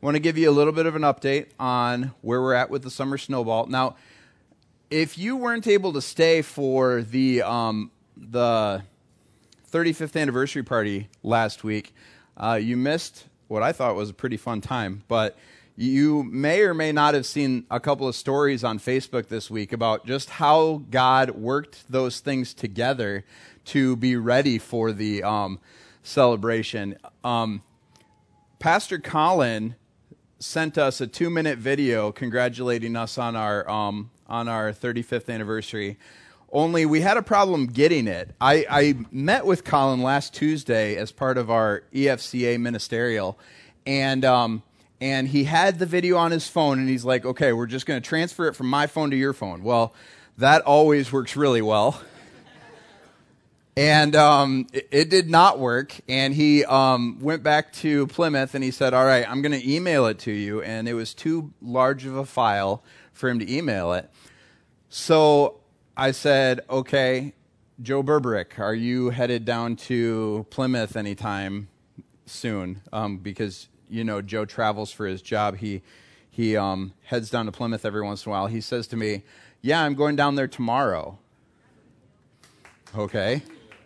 want to give you a little bit of an update on where we're at with the Summer Snowball. Now, if you weren't able to stay for the 35th anniversary party last week, you missed what I thought was a pretty fun time. But you may or may not have seen a couple of stories on Facebook this week about just how God worked those things together to be ready for the celebration. Pastor Colin sent us a 2-minute video congratulating us on our 35th anniversary. Only we had a problem getting it. I met with Colin last Tuesday as part of our EFCA ministerial, and he had the video on his phone, and he's like, okay, we're just going to transfer it from my phone to your phone. Well, that always works really well. And it did not work, and he went back to Plymouth, and he said, all right, I'm going to email it to you, and it was too large of a file for him to email it. So I said, okay, Joe Berberick, are you headed down to Plymouth anytime soon? Because, you know, Joe travels for his job. He heads down to Plymouth every once in a while. He says to me, yeah, I'm going down there tomorrow. Okay.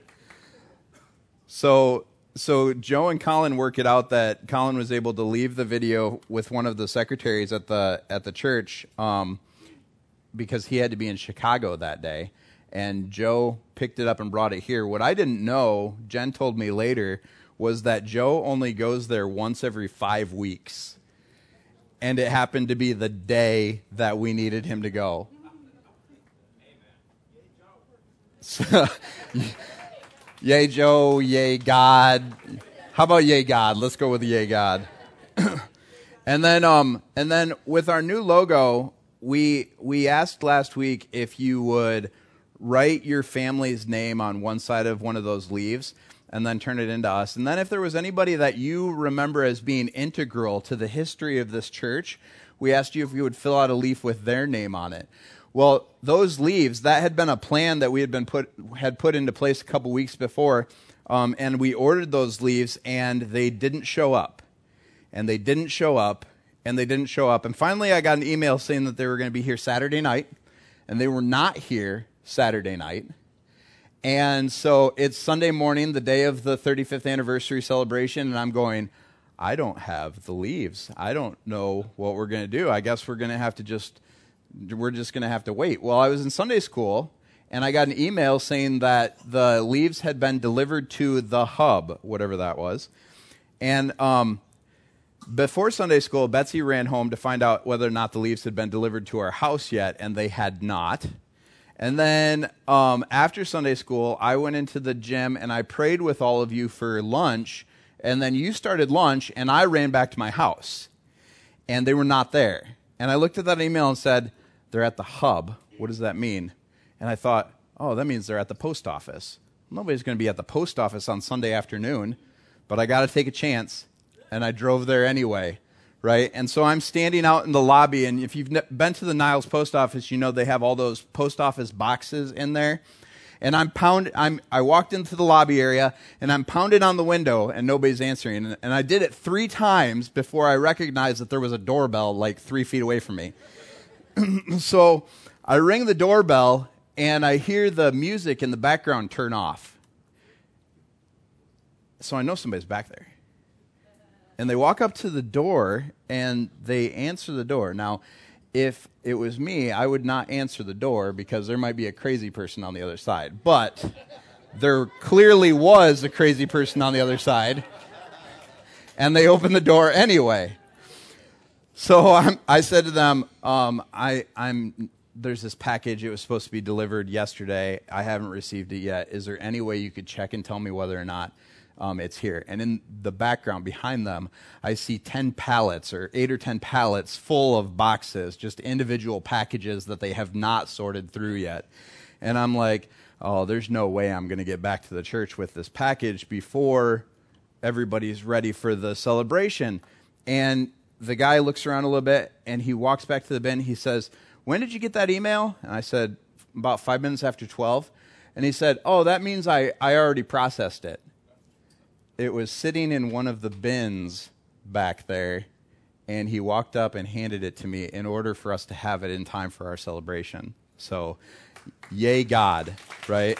So Joe and Colin work it out that Colin was able to leave the video with one of the secretaries at the church because he had to be in Chicago that day, and Joe picked it up and brought it here. What I didn't know, Jen told me later, was that Joe only goes there once every 5 weeks, and it happened to be the day that we needed him to go. So, yay, Joe, yay, God. How about yay, God? Let's go with yay, God. And then with our new logo, we asked last week if you would write your family's name on one side of one of those leaves and then turn it into us. And then if there was anybody that you remember as being integral to the history of this church, we asked you if you would fill out a leaf with their name on it. Well, those leaves, that had been a plan that we had put into place a couple weeks before, and we ordered those leaves, and they didn't show up. And they didn't show up, and they didn't show up. And finally, I got an email saying that they were going to be here Saturday night, and they were not here Saturday night. And so it's Sunday morning, the day of the 35th anniversary celebration, and I'm going, I don't have the leaves. I don't know what we're going to do. I guess we're just going to have to wait. Well, I was in Sunday school, and I got an email saying that the leaves had been delivered to the hub, whatever that was. And before Sunday school, Betsy ran home to find out whether or not the leaves had been delivered to our house yet, and they had not. And then after Sunday school, I went into the gym, and I prayed with all of you for lunch, and then you started lunch, and I ran back to my house, and they were not there. And I looked at that email and said, they're at the hub. What does that mean? And I thought, oh, that means they're at the post office. Nobody's going to be at the post office on Sunday afternoon, but I got to take a chance, and I drove there anyway, right? And so I'm standing out in the lobby, and if you've been to the Niles post office, you know they have all those post office boxes in there. And I walked into the lobby area, and I'm pounding on the window, and nobody's answering. And I did it 3 times before I recognized that there was a doorbell like 3 feet away from me. So I ring the doorbell, and I hear the music in the background turn off. So I know somebody's back there. And they walk up to the door, and they answer the door. Now, if it was me, I would not answer the door because there might be a crazy person on the other side. But there clearly was a crazy person on the other side, and they opened the door anyway. So I said to them, there's this package. It was supposed to be delivered yesterday. I haven't received it yet. Is there any way you could check and tell me whether or not it's here? And in the background behind them, I see 10 pallets or 8 or 10 pallets full of boxes, just individual packages that they have not sorted through yet. And I'm like, oh, there's no way I'm going to get back to the church with this package before everybody's ready for the celebration. And the guy looks around a little bit, and he walks back to the bin. He says, when did you get that email? And I said, about 5 minutes after 12. And he said, oh, that means I already processed it. It was sitting in one of the bins back there, and he walked up and handed it to me in order for us to have it in time for our celebration. So, yay God, right?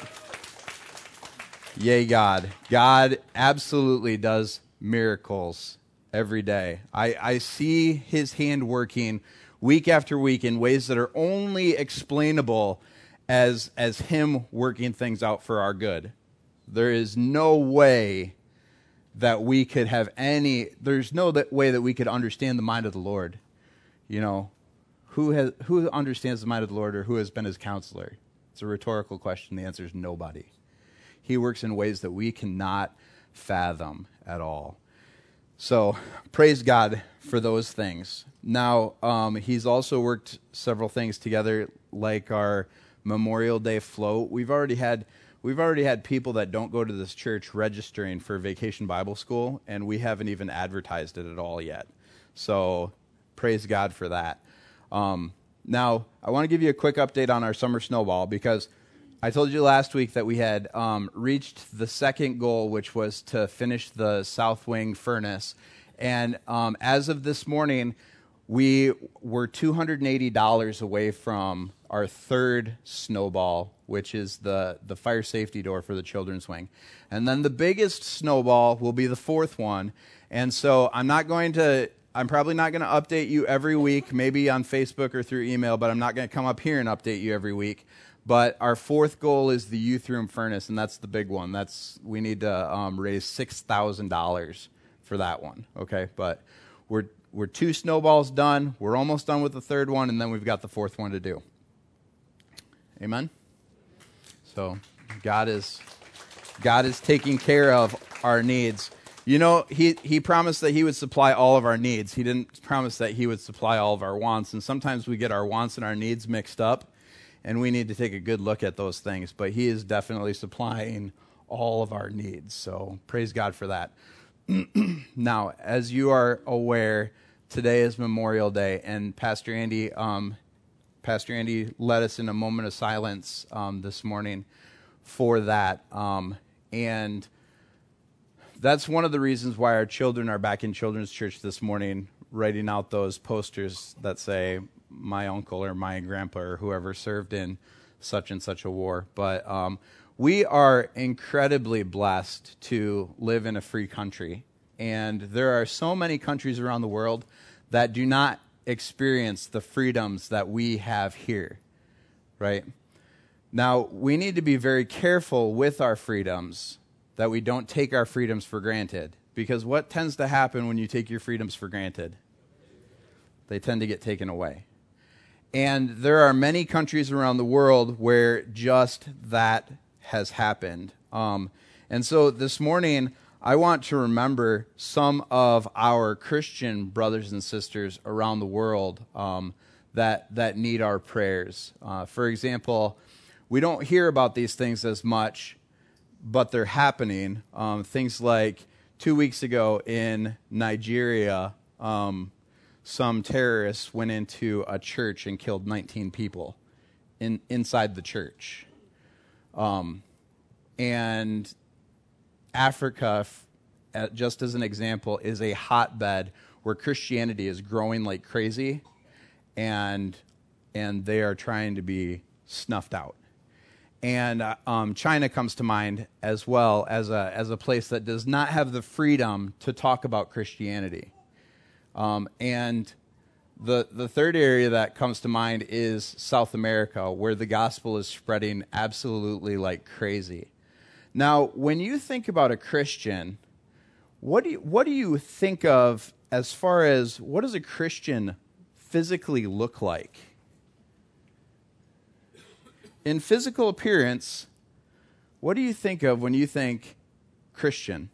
Yay God. God absolutely does miracles every day. I see his hand working week after week in ways that are only explainable as him working things out for our good. There is no way that we could have there's no way that we could understand the mind of the Lord. You know, who understands the mind of the Lord, or who has been his counselor? It's a rhetorical question. The answer is nobody. He works in ways that we cannot fathom at all. So praise God for those things. Now, he's also worked several things together, like our Memorial Day float. We've already had people that don't go to this church registering for Vacation Bible School, and we haven't even advertised it at all yet. So praise God for that. Now, I want to give you a quick update on our summer snowball, because I told you last week that we had reached the second goal, which was to finish the South Wing furnace. And as of this morning, we were $280 away from our third snowball, which is the fire safety door for the children's wing. And then the biggest snowball will be the fourth one. And so I'm probably not going to update you every week, maybe on Facebook or through email, but I'm not going to come up here and update you every week. But our fourth goal is the youth room furnace, and that's the big one. We need to raise $6,000 for that one. Okay, but we're 2 snowballs done. We're almost done with the third one, and then we've got the fourth one to do. Amen. So God is taking care of our needs. You know, he promised that he would supply all of our needs. He didn't promise that he would supply all of our wants. And sometimes we get our wants and our needs mixed up, and we need to take a good look at those things. But he is definitely supplying all of our needs. So praise God for that. Now, as you are aware, today is Memorial Day, and Pastor Andy led us in a moment of silence this morning for that. And that's one of the reasons why our children are back in children's church this morning, writing out those posters that say, my uncle or my grandpa or whoever served in such and such a war. But we are incredibly blessed to live in a free country. And there are so many countries around the world that do not experience the freedoms that we have here, right? Now, we need to be very careful with our freedoms, that we don't take our freedoms for granted. Because what tends to happen when you take your freedoms for granted? They tend to get taken away. And there are many countries around the world where just that has happened. And so this morning, I want to remember some of our Christian brothers and sisters around the world that need our prayers. For example, we don't hear about these things as much, but they're happening. Things like 2 weeks ago in Nigeria, some terrorists went into a church and killed 19 people inside the church. And Africa, just as an example, is a hotbed where Christianity is growing like crazy, and they are trying to be snuffed out. And China comes to mind as well as a place that does not have the freedom to talk about Christianity. And the third area that comes to mind is South America, where the gospel is spreading absolutely like crazy. Now, when you think about a Christian, what do you think of as far as what does a Christian physically look like? In physical appearance, what do you think of when you think Christian?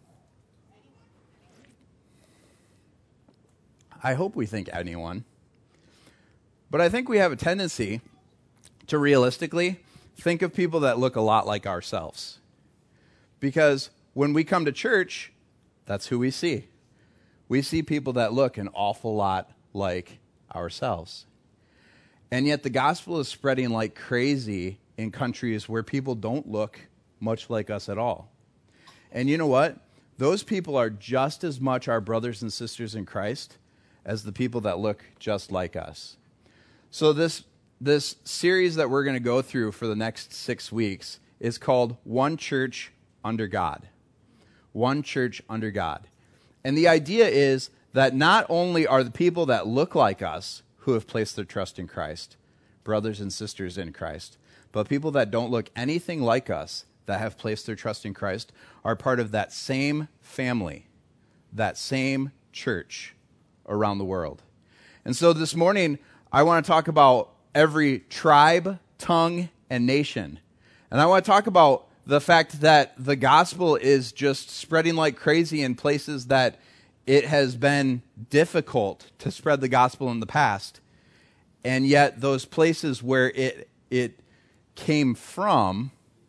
I hope we think anyone. But I think we have a tendency to realistically think of people that look a lot like ourselves. Because when we come to church, that's who we see. We see people that look an awful lot like ourselves. And yet the gospel is spreading like crazy in countries where people don't look much like us at all. And you know what? Those people are just as much our brothers and sisters in Christ as the people that look just like us. So this series that we're going to go through for the next 6 weeks is called One Church Under God. One Church Under God. And the idea is that not only are the people that look like us who have placed their trust in Christ, brothers and sisters in Christ, but people that don't look anything like us that have placed their trust in Christ are part of that same family, that same church around the world. And so this morning, I want to talk about every tribe, tongue, and nation. And I want to talk about the fact that the gospel is just spreading like crazy in places that it has been difficult to spread the gospel in the past. And yet those places where it came from,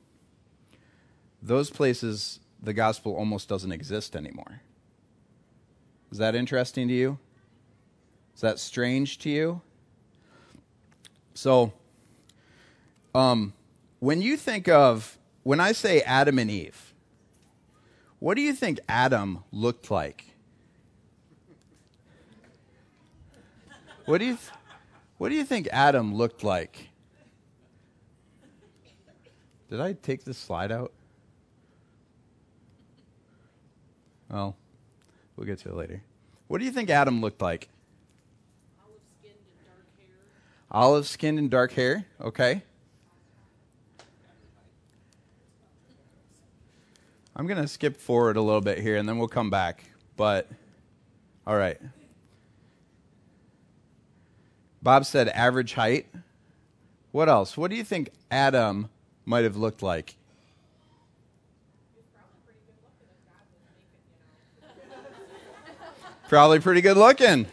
those places, the gospel almost doesn't exist anymore. Is that interesting to you? Is that strange to you? So, when I say Adam and Eve, what do you think Adam looked like? What do you think Adam looked like? Did I take this slide out? Well, we'll get to it later. What do you think Adam looked like? Olive-skinned and dark hair. Olive-skinned and dark hair, okay. I'm going to skip forward a little bit here, and then we'll come back. But, all right. Bob said average height. What else? What do you think Adam might have looked like? Probably pretty good looking.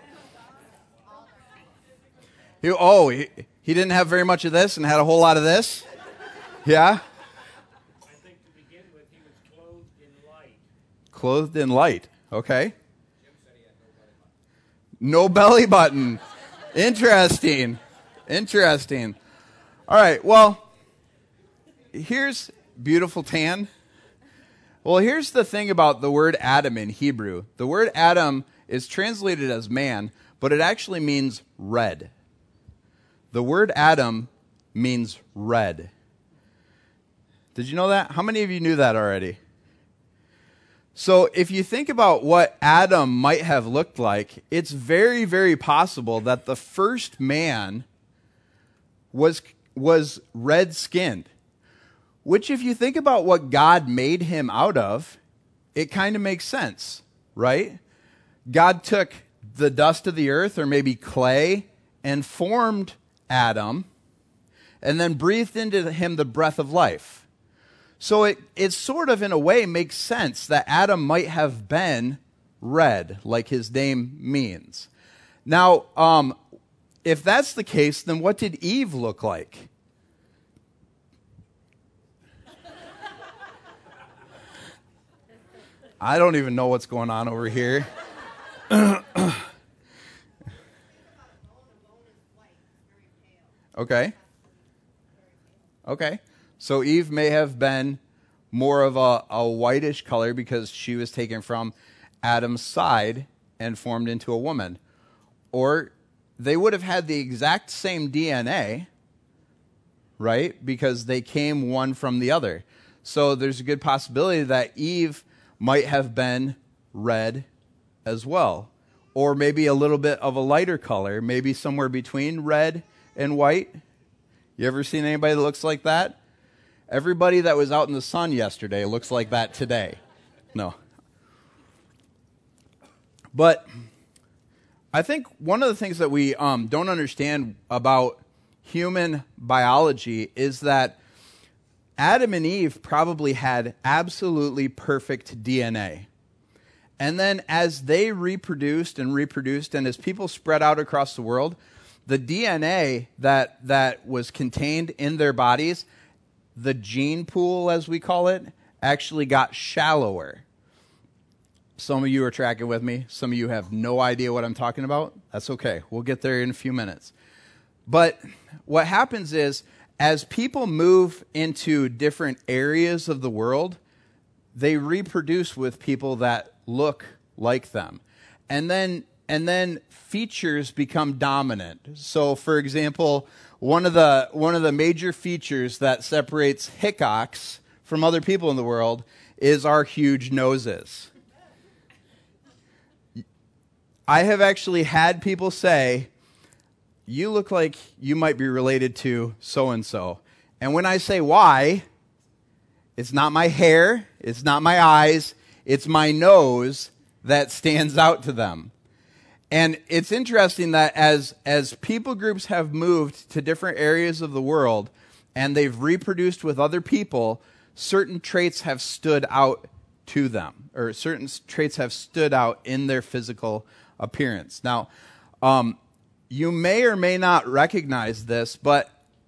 He didn't have very much of this and had a whole lot of this? Yeah? I think to begin with, he was clothed in light. Clothed in light. Okay. Jim said he had no belly button. Interesting. All right, well, here's beautiful tan. Well, here's the thing about the word Adam in Hebrew. The word Adam is translated as man, but it actually means red. The word Adam means red. Did you know that? How many of you knew that already? So if you think about what Adam might have looked like, it's very, very possible that the first man was red-skinned. Which, if you think about what God made him out of, it kind of makes sense, right? God took the dust of the earth, or maybe clay, and formed Adam, and then breathed into him the breath of life. So it sort of, in a way, makes sense that Adam might have been red, like his name means. Now, if that's the case, then what did Eve look like? I don't even know what's going on over here. Okay. So Eve may have been more of a whitish color because she was taken from Adam's side and formed into a woman. Or they would have had the exact same DNA, right? Because they came one from the other. So there's a good possibility that Eve might have been red as well. Or maybe a little bit of a lighter color, maybe somewhere between red and white. You ever seen anybody that looks like that? Everybody that was out in the sun yesterday looks like that today. No. But I think one of the things that we don't understand about human biology is that Adam and Eve probably had absolutely perfect DNA. And then as they reproduced, and as people spread out across the world, the DNA that was contained in their bodies, the gene pool, as we call it, actually got shallower. Some of you are tracking with me. Some of you have no idea what I'm talking about. That's okay. We'll get there in a few minutes. But what happens is, as people move into different areas of the world, they reproduce with people that look like them. And then then features become dominant. So, for example, one of the major features that separates Hickox from other people in the world is our huge noses. I have actually had people say, "You look like you might be related to so-and-so." And when I say why, it's not my hair, it's not my eyes, it's my nose that stands out to them. And it's interesting that as people groups have moved to different areas of the world and they've reproduced with other people, certain traits have stood out to them, or certain traits have stood out in their physical appearance. Now, you may or may not recognize this, but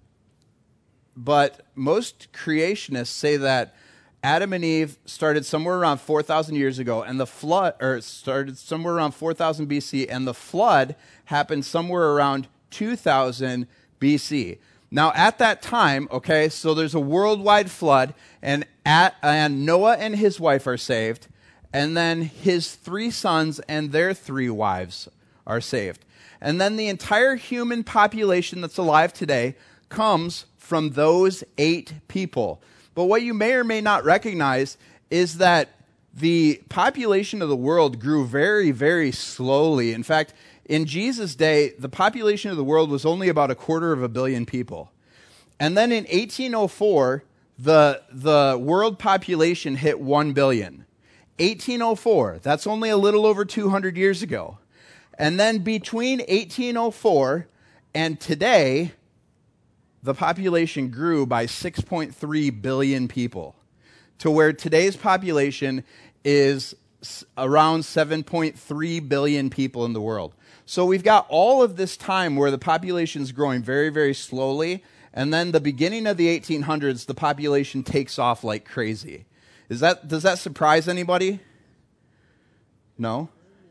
most creationists say that Adam and Eve started somewhere around 4,000 years ago, and the flood, or started somewhere around 4,000 BC, and the flood happened somewhere around 2,000 BC. Now, at that time, okay, so there's a worldwide flood, and Noah and his wife are saved, and then his 3 sons and their 3 wives are saved. And then the entire human population that's alive today comes from those 8 people. But what you may or may not recognize is that the population of the world grew very, very slowly. In fact, in Jesus' day, the population of the world was only about 250 million people. And then in 1804, the world population hit 1 billion. 1804, that's only a little over 200 years ago. And then between 1804 and today, the population grew by 6.3 billion people, to where today's population is around 7.3 billion people in the world. So we've got all of this time where the population is growing very, very slowly, and then the beginning of the 1800s, the population takes off like crazy. Does that surprise anybody? No?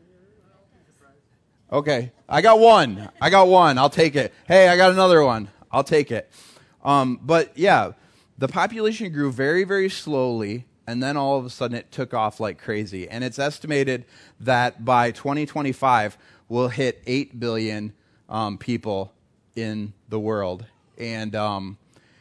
Okay, I got one. I'll take it. Hey, I got another one. I'll take it. But yeah, the population grew very, very slowly, and then all of a sudden it took off like crazy. And it's estimated that by 2025, we'll hit 8 billion people in the world. And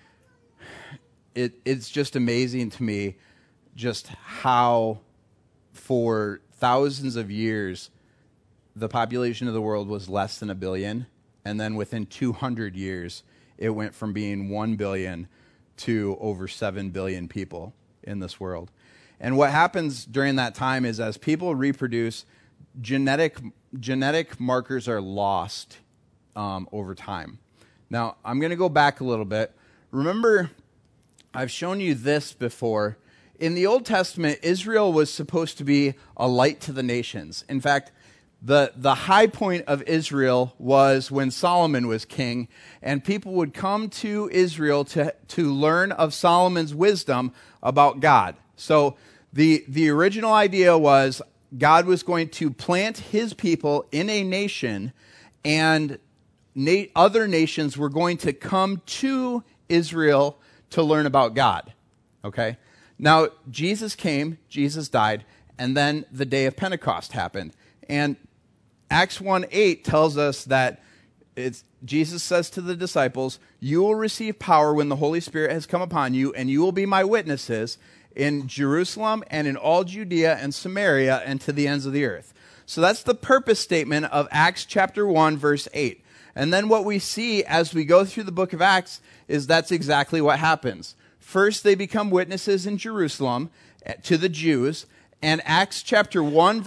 it's just amazing to me just how for thousands of years the population of the world was less than 1 billion, and then within 200 years it went from being 1 billion to over 7 billion people in this world. And what happens during that time is as people reproduce, genetic markers are lost over time. Now, I'm going to go back a little bit. Remember, I've shown you this before. In the Old Testament, Israel was supposed to be a light to the nations. In fact, the high point of Israel was when Solomon was king, and people would come to Israel to learn of Solomon's wisdom about God. So the original idea was God was going to plant his people in a nation, and other nations were going to come to Israel to learn about God. Okay? Now, Jesus came, Jesus died, and then the day of Pentecost happened. And Acts 1:8 tells us that Jesus says to the disciples, "You will receive power when the Holy Spirit has come upon you, and you will be my witnesses in Jerusalem and in all Judea and Samaria and to the ends of the earth." So that's the purpose statement of Acts chapter 1, verse 8. And then what we see as we go through the book of Acts is that's exactly what happens. First, they become witnesses in Jerusalem to the Jews, and Acts chapter 1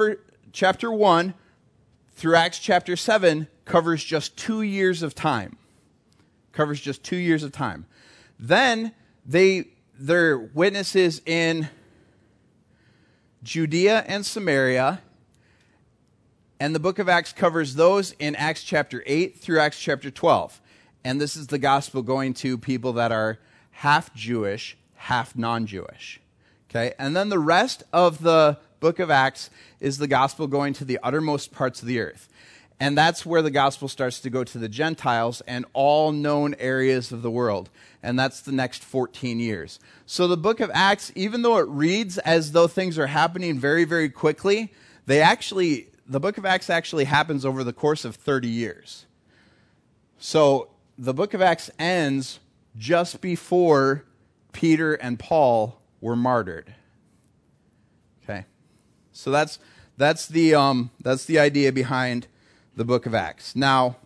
through Acts chapter 7 covers just 2 years of time. Then they're witnesses in Judea and Samaria, and the book of Acts covers those in Acts chapter 8 through Acts chapter 12. And this is the gospel going to people that are half Jewish, half non-Jewish. Okay? And then the rest of the book of Acts is the gospel going to the uttermost parts of the earth. And that's where the gospel starts to go to the Gentiles and all known areas of the world. And that's the next 14 years. So the book of Acts, even though it reads as though things are happening very, very quickly, they actually the book of Acts actually happens over the course of 30 years. So the book of Acts ends just before Peter and Paul were martyred. Okay, so that's the idea behind the book of Acts. Now,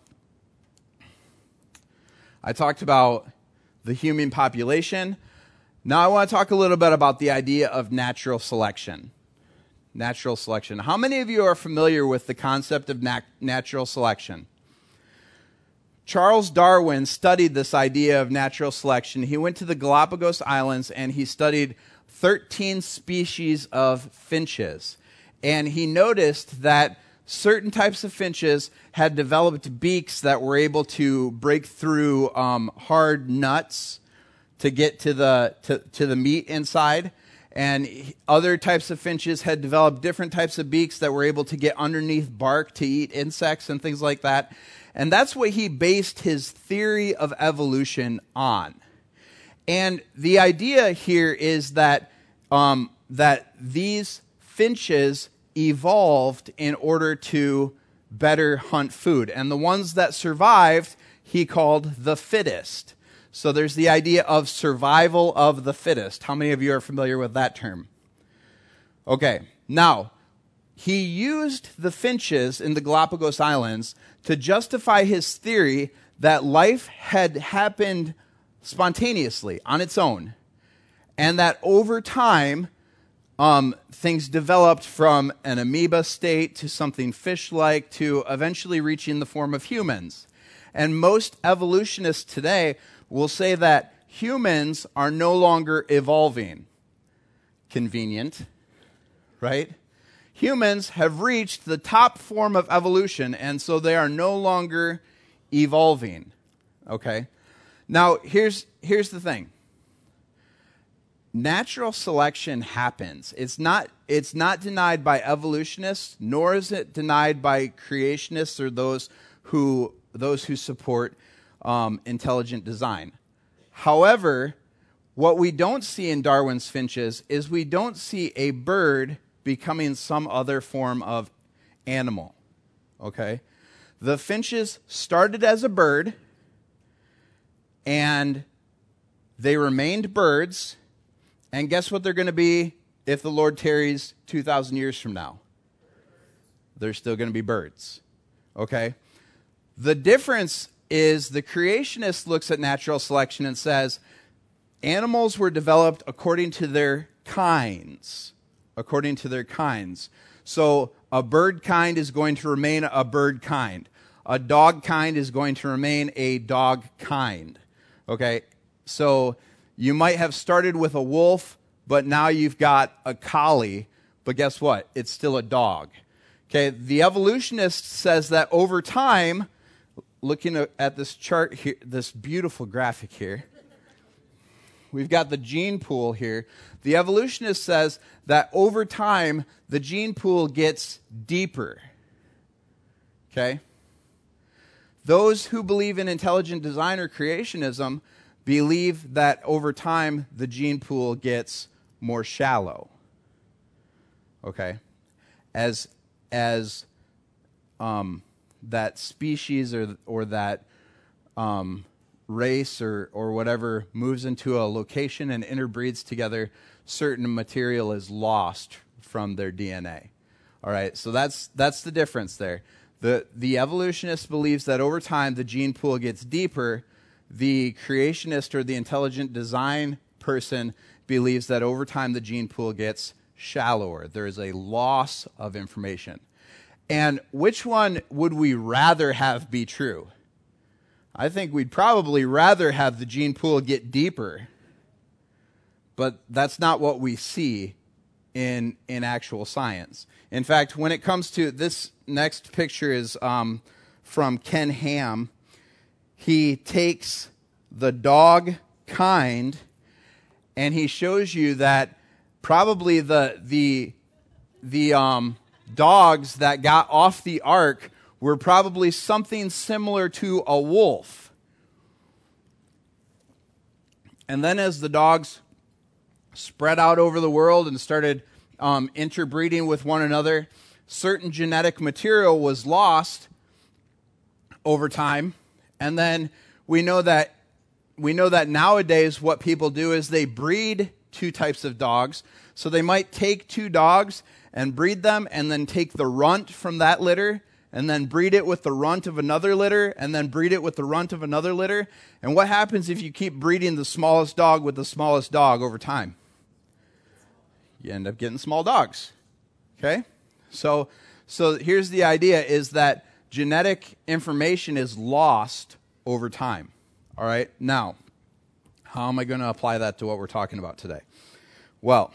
I talked about the human population. Now I want to talk a little bit about the idea of natural selection. Natural selection. How many of you are familiar with the concept of natural selection? Charles Darwin studied this idea of natural selection. He went to the Galapagos Islands and he studied 13 species of finches. And he noticed that certain types of finches had developed beaks that were able to break through hard nuts to get to the meat inside. And other types of finches had developed different types of beaks that were able to get underneath bark to eat insects and things like that. And that's what he based his theory of evolution on. And the idea here is that that these finches evolved in order to better hunt food. And the ones that survived, he called the fittest. So there's the idea of survival of the fittest. How many of you are familiar with that term? Okay, now, he used the finches in the Galapagos Islands to justify his theory that life had happened spontaneously on its own, and that over time, things developed from an amoeba state to something fish-like to eventually reaching the form of humans. And most evolutionists today will say that humans are no longer evolving. Convenient, right? Humans have reached the top form of evolution, and so they are no longer evolving. Okay? Now, here's the thing. Natural selection happens. It's not denied by evolutionists, nor is it denied by creationists or those who support intelligent design. However, what we don't see in Darwin's finches is we don't see a bird becoming some other form of animal. Okay? The finches started as a bird, and they remained birds. And guess what they're going to be if the Lord tarries 2,000 years from now? They're still going to be birds. Okay? The difference is the creationist looks at natural selection and says, animals were developed according to their kinds. According to their kinds. So a bird kind is going to remain a bird kind. A dog kind is going to remain a dog kind. Okay? So you might have started with a wolf, but now you've got a collie, but guess what? It's still a dog. Okay, the evolutionist says that over time, looking at this chart here, this beautiful graphic here, we've got the gene pool here. The evolutionist says that over time, the gene pool gets deeper. Okay? Those who believe in intelligent design or creationism believe that over time the gene pool gets more shallow. Okay? As that species or that race or whatever moves into a location and interbreeds together, certain material is lost from their DNA. All right, so that's the difference there. The evolutionist believes that over time the gene pool gets deeper. The creationist or the intelligent design person believes that over time the gene pool gets shallower. There is a loss of information. And which one would we rather have be true? I think we'd probably rather have the gene pool get deeper, but that's not what we see in actual science. In fact, when it comes to this next picture is from Ken Ham. He takes the dog kind and he shows you that probably the dogs that got off the ark were probably something similar to a wolf. And then as the dogs spread out over the world and started interbreeding with one another, certain genetic material was lost over time. And then we know that nowadays what people do is they breed two types of dogs. So they might take two dogs and breed them and then take the runt from that litter and then breed it with the runt of another litter and then breed it with the runt of another litter. And what happens if you keep breeding the smallest dog with the smallest dog over time? You end up getting small dogs. Okay? So here's the idea is that genetic information is lost over time. All right? Now, how am I going to apply that to what we're talking about today? Well,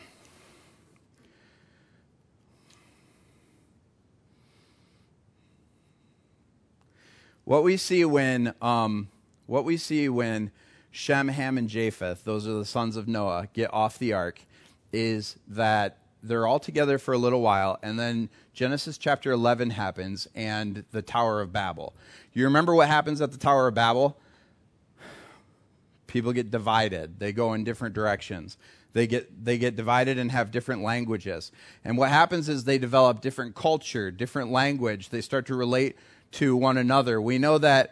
what we see when Shem, Ham, and Japheth, those are the sons of Noah, get off the ark, is that they're all together for a little while, and then Genesis chapter 11 happens, and the Tower of Babel. You remember what happens at the Tower of Babel? People get divided. They go in different directions. They get divided and have different languages. And what happens is they develop different culture, different language. They start to relate to one another. We know that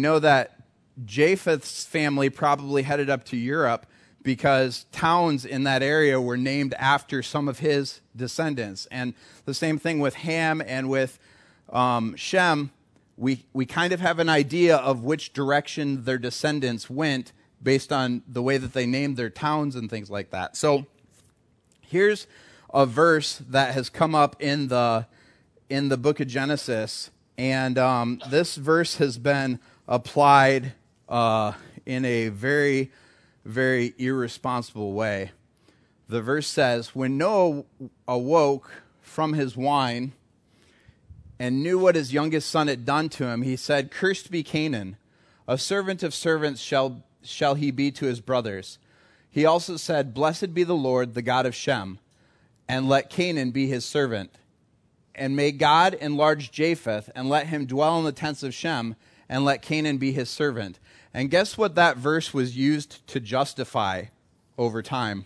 Japheth's family probably headed up to Europe because towns in that area were named after some of his descendants. And the same thing with Ham and with Shem. We kind of have an idea of which direction their descendants went based on the way that they named their towns and things like that. So here's a verse that has come up in the book of Genesis, and this verse has been applied in a very, very irresponsible way. The verse says, "When Noah awoke from his wine and knew what his youngest son had done to him, he said, 'Cursed be Canaan, a servant of servants shall he be to his brothers.' He also said, 'Blessed be the Lord, the God of Shem, and let Canaan be his servant. And may God enlarge Japheth, and let him dwell in the tents of Shem, and let Canaan be his servant.'" And guess what that verse was used to justify over time?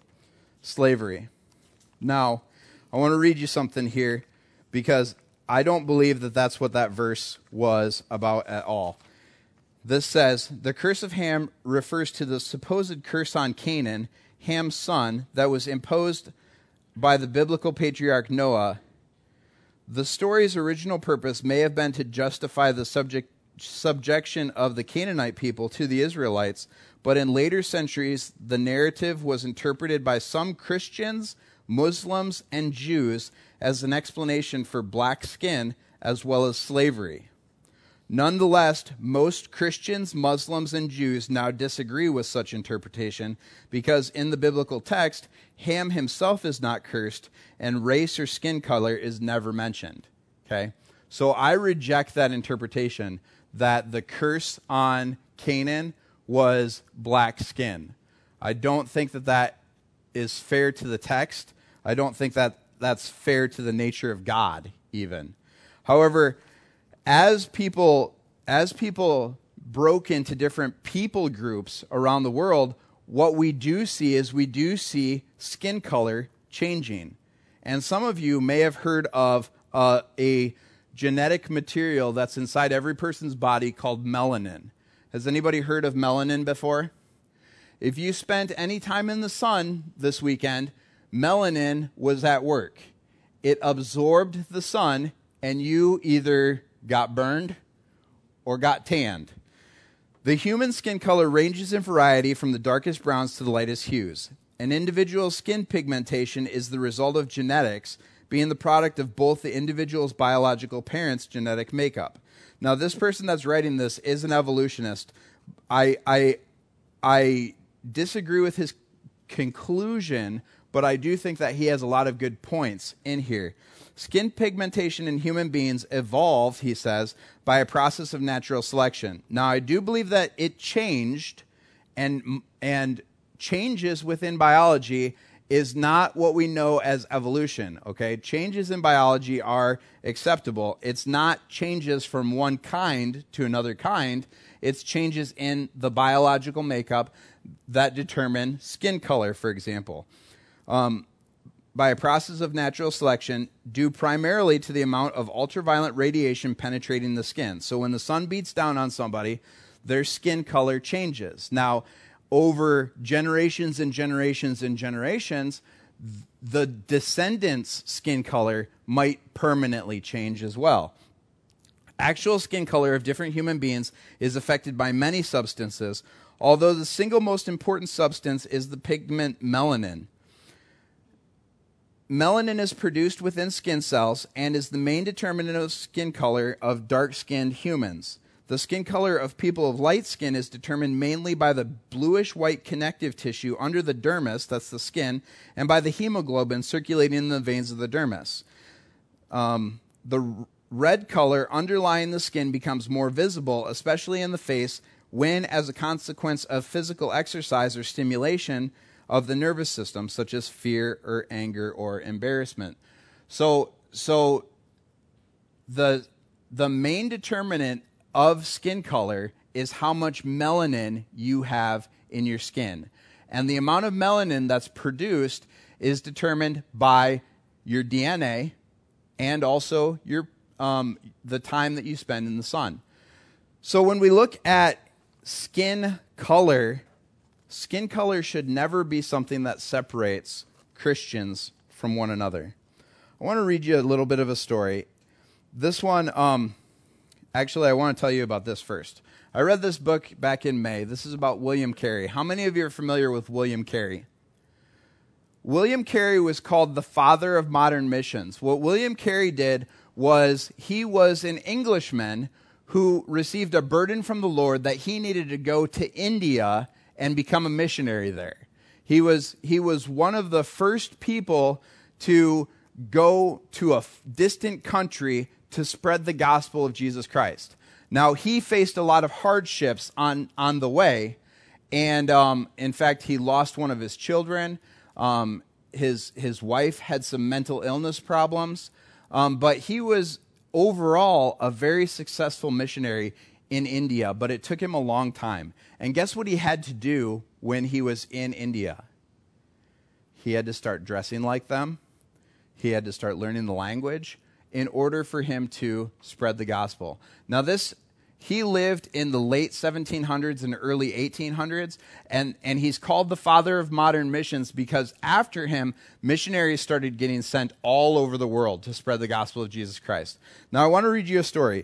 Slavery. Now, I want to read you something here, because I don't believe that that's what that verse was about at all. This says, "The curse of Ham refers to the supposed curse on Canaan, Ham's son, that was imposed by the biblical patriarch Noah. The story's original purpose may have been to justify the subjection of the Canaanite people to the Israelites, but in later centuries, the narrative was interpreted by some Christians, Muslims, and Jews as an explanation for black skin as well as slavery. Nonetheless, most Christians, Muslims, and Jews now disagree with such interpretation because in the biblical text, Ham himself is not cursed and race or skin color is never mentioned." Okay? So I reject that interpretation that the curse on Canaan was black skin. I don't think that that is fair to the text. I don't think that that's fair to the nature of God even. However, as people broke into different people groups around the world, what we do see is we do see skin color changing. And some of you may have heard of a genetic material that's inside every person's body called melanin. Has anybody heard of melanin before? If you spent any time in the sun this weekend, melanin was at work. It absorbed the sun, and you either got burned or got tanned. The human skin color ranges in variety from the darkest browns to the lightest hues. An individual's skin pigmentation is the result of genetics, being the product of both the individual's biological parents' genetic makeup. Now, this person that's writing this is an evolutionist. I disagree with his conclusion, but I do think that he has a lot of good points in here. Skin pigmentation in human beings evolved, he says, by a process of natural selection. Now, I do believe that it changed, and changes within biology is not what we know as evolution, okay? Changes in biology are acceptable. It's not changes from one kind to another kind. It's changes in the biological makeup that determine skin color, for example. by a process of natural selection due primarily to the amount of ultraviolet radiation penetrating the skin. So when the sun beats down on somebody, their skin color changes. Now, over generations and generations and generations, the descendants' skin color might permanently change as well. Actual skin color of different human beings is affected by many substances, although the single most important substance is the pigment melanin. Melanin is produced within skin cells and is the main determinant of skin color of dark-skinned humans. The skin color of people of light skin is determined mainly by the bluish-white connective tissue under the dermis, that's the skin, and by the hemoglobin circulating in the veins of the dermis. The red color underlying the skin becomes more visible, especially in the face, when, as a consequence of physical exercise or stimulation of the nervous system, such as fear or anger or embarrassment. So the main determinant of skin color is how much melanin you have in your skin. And the amount of melanin that's produced is determined by your DNA and also your the time that you spend in the sun. So when we look at skin color should never be something that separates Christians from one another. I want to read you a little bit of a story. This one, actually, I want to tell you about this first. I read this book back in May. This is about William Carey. How many of you are familiar with William Carey? William Carey was called the father of modern missions. What William Carey did was he was an Englishman who received a burden from the Lord that he needed to go to India and become a missionary there. He was one of the first people to go to a distant country to spread the gospel of Jesus Christ. Now, he faced a lot of hardships on the way, and in fact, he lost one of his children. His wife had some mental illness problems, but he was overall a very successful missionary in India, but it took him a long time. And guess what he had to do when he was in India? He had to start dressing like them. He had to start learning the language in order for him to spread the gospel. Now he lived in the late 1700s and early 1800s, and he's called the father of modern missions because after him, missionaries started getting sent all over the world to spread the gospel of Jesus Christ. Now, I want to read you a story.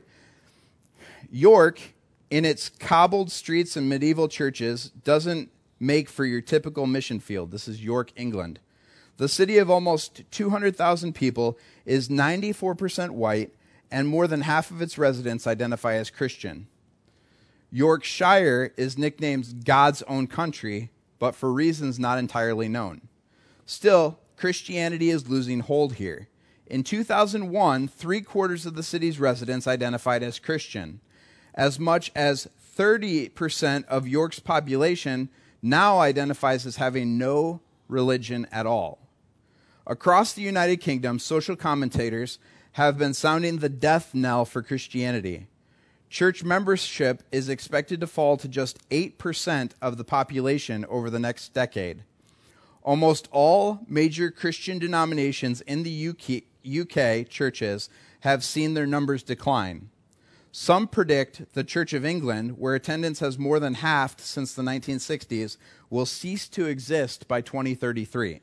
York, in its cobbled streets and medieval churches, doesn't make for your typical mission field. This is York, England. The city of almost 200,000 people is 94% white, and more than half of its residents identify as Christian. Yorkshire is nicknamed God's own country, but for reasons not entirely known. Still, Christianity is losing hold here. In 2001, 3/4 of the city's residents identified as Christian. As much as 30% of York's population now identifies as having no religion at all. Across the United Kingdom, social commentators have been sounding the death knell for Christianity. Church membership is expected to fall to just 8% of the population over the next decade. Almost all major Christian denominations in the UK churches have seen their numbers decline. Some predict the Church of England, where attendance has more than halved since the 1960s, will cease to exist by 2033.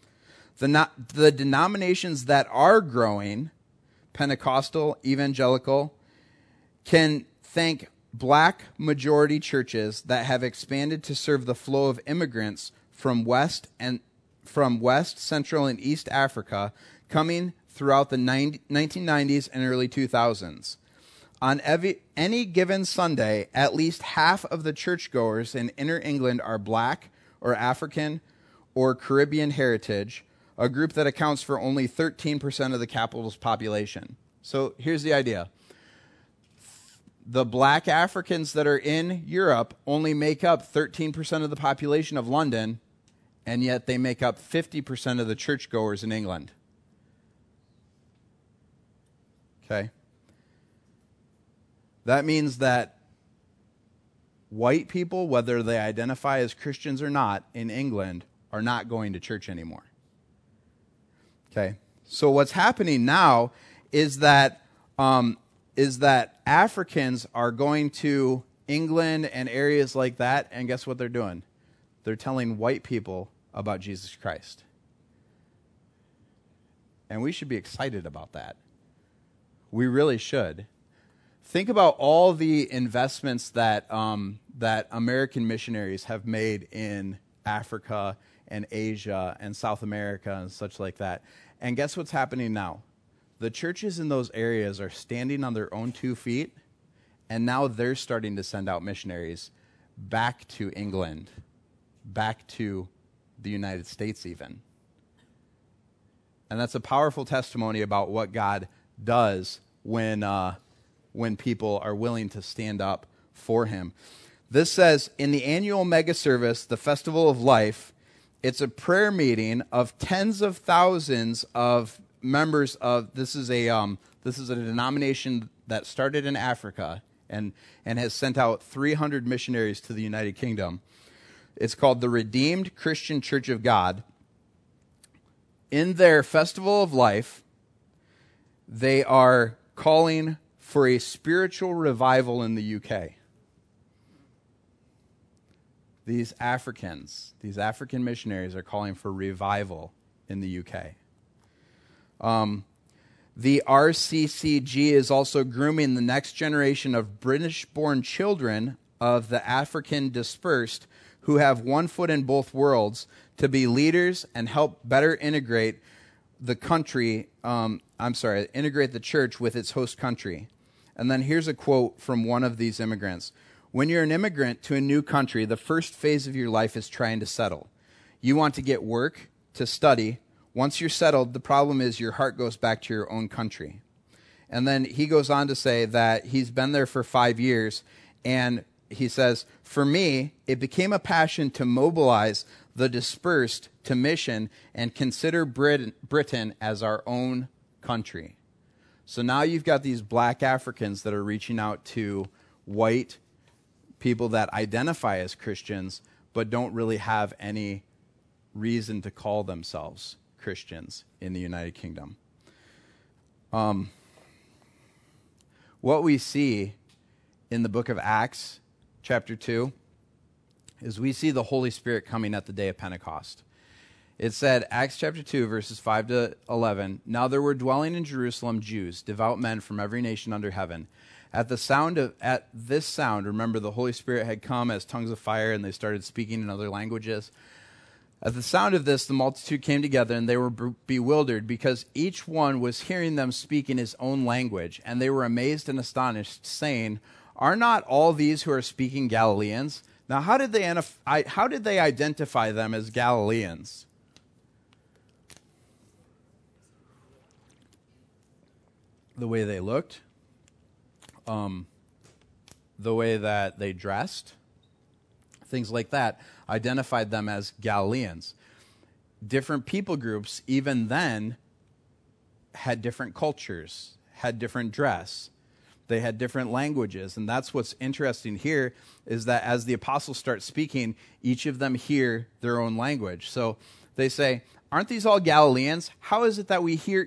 The denominations that are growing, Pentecostal, evangelical, can thank black majority churches that have expanded to serve the flow of immigrants from West, Central, and East Africa coming throughout the 1990s and early 2000s. On any given Sunday, at least half of the churchgoers in Inner England are black or African or Caribbean heritage, a group that accounts for only 13% of the capital's population. So here's the idea. The black Africans that are in Europe only make up 13% of the population of London, and yet they make up 50% of the churchgoers in England. Okay? That means that white people, whether they identify as Christians or not, in England, are not going to church anymore. Okay. So what's happening now is that Africans are going to England and areas like that, and guess what they're doing? They're telling white people about Jesus Christ. And we should be excited about that. We really should. Think about all the investments that that American missionaries have made in Africa and Asia and South America and such like that. And guess what's happening now? The churches in those areas are standing on their own 2 feet, and now they're starting to send out missionaries back to England, back to the United States even. And that's a powerful testimony about what God does when people are willing to stand up for him. This says, in the annual mega service, the Festival of Life, it's a prayer meeting of tens of thousands of members of, this is a denomination that started in Africa and has sent out 300 missionaries to the United Kingdom. It's called the Redeemed Christian Church of God. In their Festival of Life, they are calling for a spiritual revival in the UK. These African missionaries are calling for revival in the UK. The RCCG is also grooming the next generation of British-born children of the African dispersed who have one foot in both worlds to be leaders and help better integrate the integrate the church with its host country. And then here's a quote from one of these immigrants. When you're an immigrant to a new country, the first phase of your life is trying to settle. You want to get work, to study. Once you're settled, the problem is your heart goes back to your own country. And then he goes on to say that he's been there for 5 years, and he says, for me, it became a passion to mobilize the dispersed to mission and consider Britain as our own country. So now you've got these black Africans that are reaching out to white people that identify as Christians but don't really have any reason to call themselves Christians in the United Kingdom. What we see in the book of Acts, chapter 2, is we see the Holy Spirit coming at the day of Pentecost. It said, Acts chapter 2, verses 5 to 11, now there were dwelling in Jerusalem Jews, devout men from every nation under heaven. At this sound, remember the Holy Spirit had come as tongues of fire, and they started speaking in other languages. At the sound of this, the multitude came together, and they were bewildered, because each one was hearing them speak in his own language. And they were amazed and astonished, saying, are not all these who are speaking Galileans? Now, how did they identify them as Galileans? The way they looked, the way that they dressed, things like that, identified them as Galileans. Different people groups, even then, had different cultures, had different dress. They had different languages. And that's what's interesting here, is that as the apostles start speaking, each of them hear their own language. So they say, aren't these all Galileans? How is it that we hear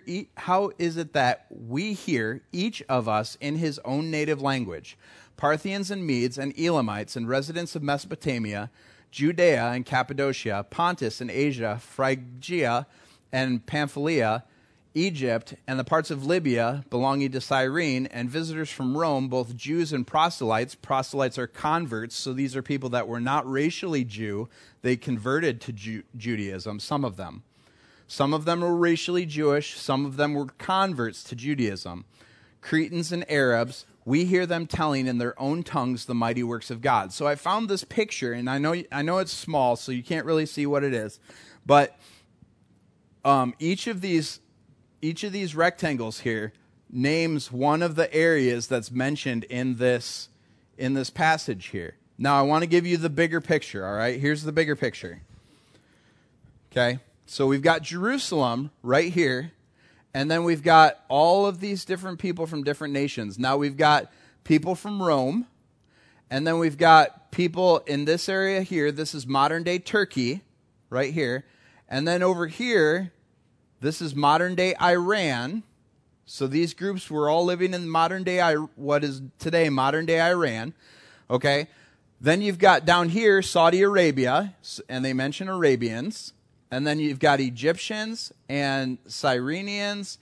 each of us in his own native language? Parthians and Medes and Elamites and residents of Mesopotamia, Judea and Cappadocia, Pontus and Asia, Phrygia and Pamphylia, Egypt and the parts of Libya belonging to Cyrene, and visitors from Rome, both Jews and proselytes. Proselytes are converts, so these are people that were not racially Jew. They converted to Judaism, some of them. Some of them were racially Jewish. Some of them were converts to Judaism. Cretans and Arabs, we hear them telling in their own tongues the mighty works of God. So I found this picture, and I know it's small, so you can't really see what it is. But each of these rectangles here names one of the areas that's mentioned in this passage here. Now, I want to give you the bigger picture, all right? Here's the bigger picture. Okay? So we've got Jerusalem right here, and then we've got all of these different people from different nations. Now we've got people from Rome, and then we've got people in this area here. This is modern-day Turkey right here. And then over here, This is modern-day Iran. So these groups were all living in modern-day, what is today modern-day Iran. Okay? Then you've got down here Saudi Arabia, and they mention Arabians. And then you've got Egyptians and Cyrenians.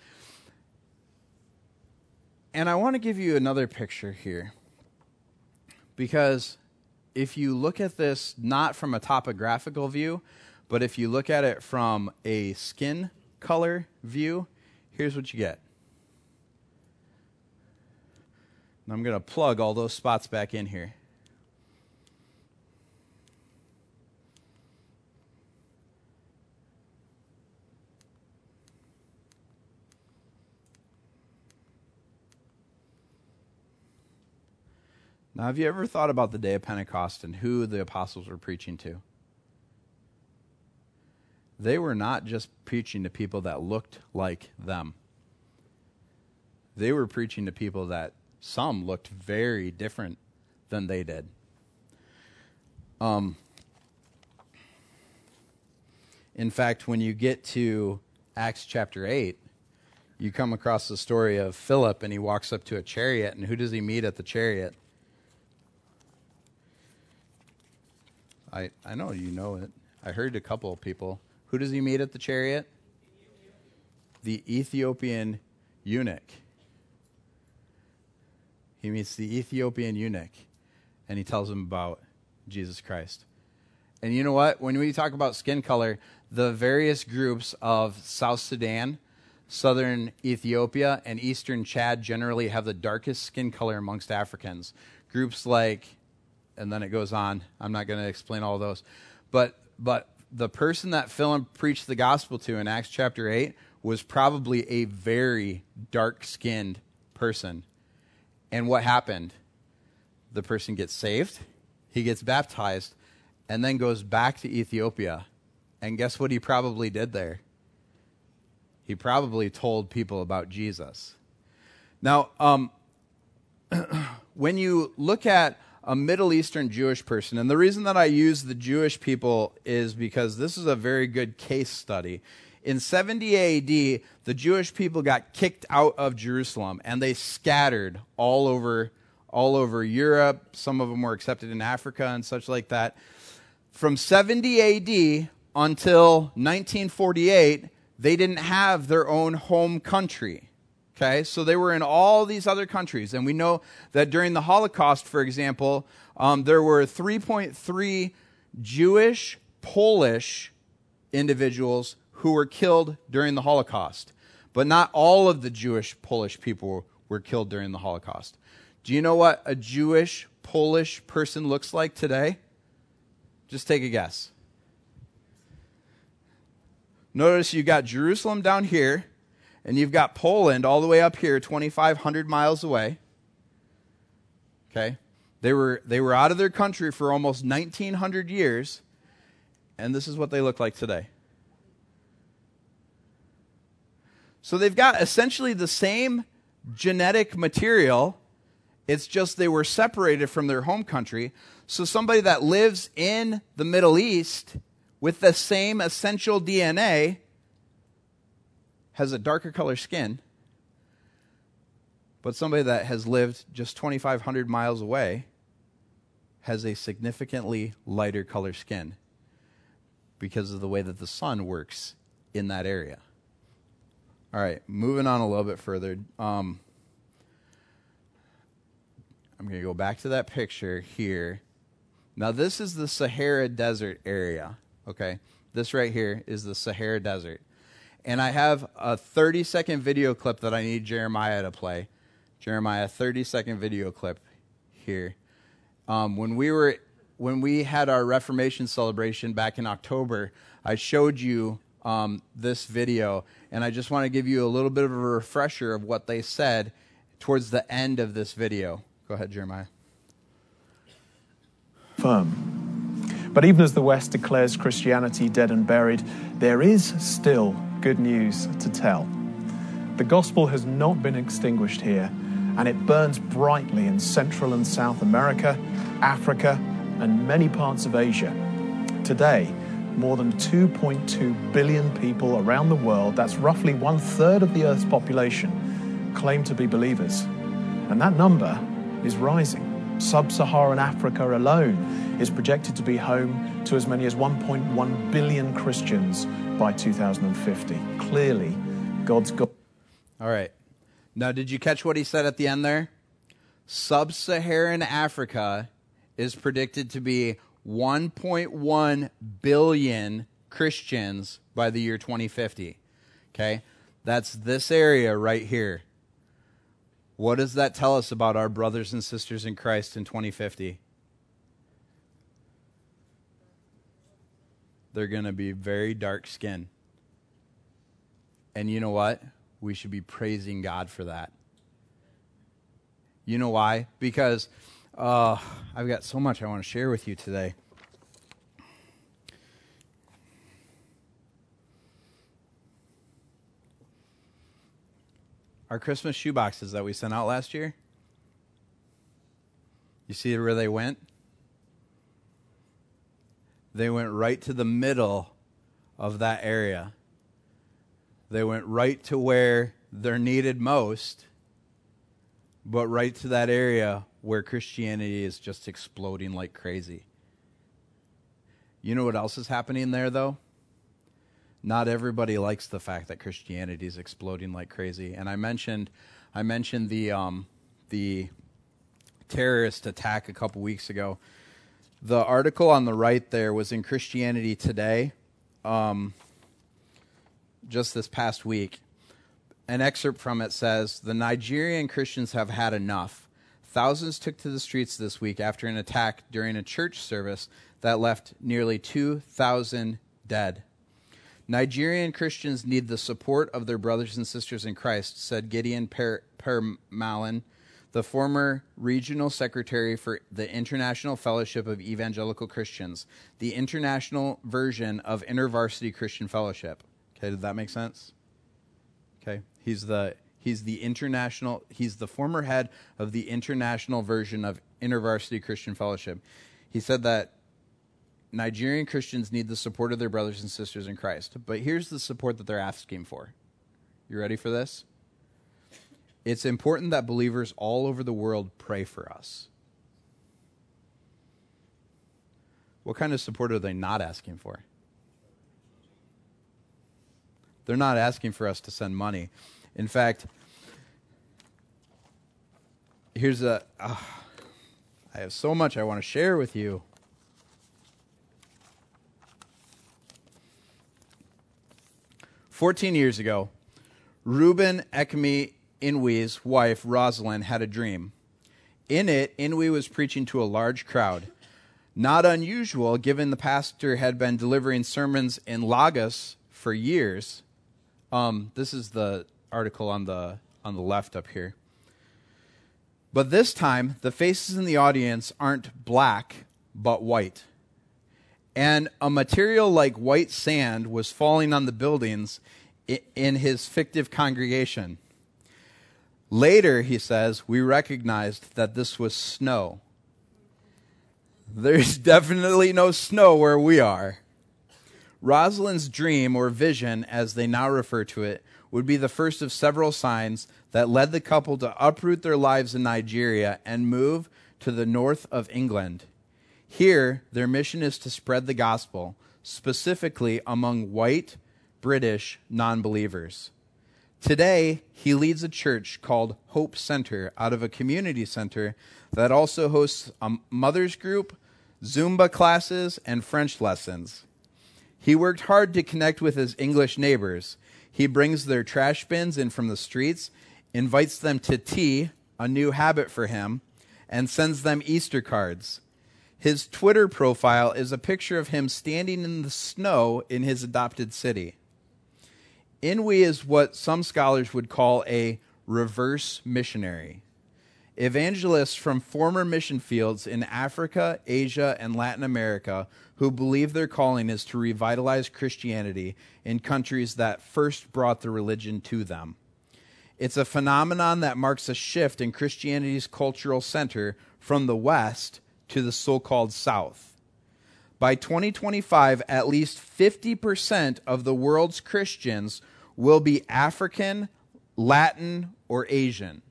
And I want to give you another picture here. Because if you look at this not from a topographical view, but if you look at it from a skin color view, here's what you get. And I'm going to plug all those spots back in here. Now, have you ever thought about the day of Pentecost and who the apostles were preaching to? They were not just preaching to people that looked like them. They were preaching to people that some looked very different than they did. In fact, when you get to Acts chapter 8, you come across the story of Philip, and he walks up to a chariot, and who does he meet at the chariot? I know you know it. I heard a couple of people. Who does he meet at the chariot? The Ethiopian eunuch. He meets the Ethiopian eunuch, and he tells him about Jesus Christ. And you know what? When we talk about skin color, the various groups of South Sudan, Southern Ethiopia, and Eastern Chad generally have the darkest skin color amongst Africans. Groups like, and then it goes on. I'm not going to explain all those. But the person that Philip preached the gospel to in Acts chapter 8 was probably a very dark-skinned person. And what happened? The person gets saved, he gets baptized, and then goes back to Ethiopia. And guess what he probably did there? He probably told people about Jesus. Now, when you look at a Middle Eastern Jewish person, and the reason that I use the Jewish people is because this is a very good case study. In 70 AD, the Jewish people got kicked out of Jerusalem, and they scattered all over Europe. Some of them were accepted in Africa and such like that. From 70 AD until 1948, they didn't have their own home country. Okay, so they were in all these other countries. And we know that during the Holocaust, for example, there were 3.3 Jewish, Polish individuals who were killed during the Holocaust. But not all of the Jewish, Polish people were killed during the Holocaust. Do you know what a Jewish, Polish person looks like today? Just take a guess. Notice you got Jerusalem down here, and you've got Poland all the way up here, 2,500 miles away. Okay? They were out of their country for almost 1,900 years, and this is what they look like today. So they've got essentially the same genetic material. It's just they were separated from their home country. So somebody that lives in the Middle East with the same essential DNA has a darker color skin, but somebody that has lived just 2,500 miles away has a significantly lighter color skin because of the way that the sun works in that area. All right, moving on a little bit further. I'm going to go back to that picture here. Now, this is the Sahara Desert area, okay? This right here is the Sahara Desert. And I have a 30-second video clip that I need Jeremiah to play. Jeremiah, 30-second video clip here. When we had our Reformation celebration back in October, I showed you this video, and I just want to give you a little bit of a refresher of what they said towards the end of this video. Go ahead, Jeremiah. Firm. But even as the West declares Christianity dead and buried, there is still good news to tell. The gospel has not been extinguished here, and it burns brightly in Central and South America, Africa, and many parts of Asia. Today, more than 2.2 billion people around the world, that's roughly 1/3 of the Earth's population, claim to be believers. And that number is rising. Sub-Saharan Africa alone is projected to be home to as many as 1.1 billion Christians by 2050. Clearly, God's got... All right. Now, did you catch what he said at the end there? Sub-Saharan Africa is predicted to be 1.1 billion Christians by the year 2050. Okay? That's this area right here. What does that tell us about our brothers and sisters in Christ in 2050? They're going to be very dark skinned. And you know what? We should be praising God for that. You know why? Because I've got so much I want to share with you today. Our Christmas shoeboxes that we sent out last year, you see where they went? They went right to the middle of that area. They went right to where they're needed most, but right to that area where Christianity is just exploding like crazy. You know what else is happening there, though? Not everybody likes the fact that Christianity is exploding like crazy. And I mentioned the terrorist attack a couple weeks ago. The article on the right there was in Christianity Today, just this past week. An excerpt from it says, "The Nigerian Christians have had enough. Thousands took to the streets this week after an attack during a church service that left nearly 2,000 dead. Nigerian Christians need the support of their brothers and sisters in Christ," said Gideon Permalan, the former regional secretary for the International Fellowship of Evangelical Christians, the international version of InterVarsity Christian Fellowship. Okay, did that make sense? Okay, he's the former head of the international version of InterVarsity Christian Fellowship. He said that Nigerian Christians need the support of their brothers and sisters in Christ. But here's the support that they're asking for. You ready for this? It's important that believers all over the world pray for us. What kind of support are they not asking for? They're not asking for us to send money. In fact, I have so much I want to share with you. "14 years ago, Reuben Ekemi Inouye's wife, Rosalind, had a dream. In it, Inouye was preaching to a large crowd. Not unusual, given the pastor had been delivering sermons in Lagos for years. This is the article on the left up here. But this time, the faces in the audience aren't black, but white. And a material like white sand was falling on the buildings in his fictive congregation. Later, he says, we recognized that this was snow. There's definitely no snow where we are. Rosalind's dream, or vision, as they now refer to it, would be the first of several signs that led the couple to uproot their lives in Nigeria and move to the north of England. Here, their mission is to spread the gospel, specifically among white British non-believers. Today, he leads a church called Hope Center out of a community center that also hosts a mother's group, Zumba classes, and French lessons. He worked hard to connect with his English neighbors. He brings their trash bins in from the streets, invites them to tea, a new habit for him, and sends them Easter cards. His Twitter profile is a picture of him standing in the snow in his adopted city. Inouye is what some scholars would call a reverse missionary. Evangelists from former mission fields in Africa, Asia, and Latin America who believe their calling is to revitalize Christianity in countries that first brought the religion to them. It's a phenomenon that marks a shift in Christianity's cultural center from the West to the so-called South. By 2025, at least 50% of the world's Christians will be African, Latin, or Asian.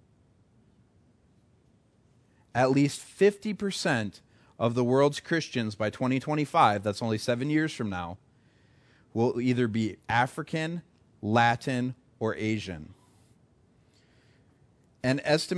At least 50% of the world's Christians by 2025, that's only 7 years from now, will either be African, Latin, or Asian. In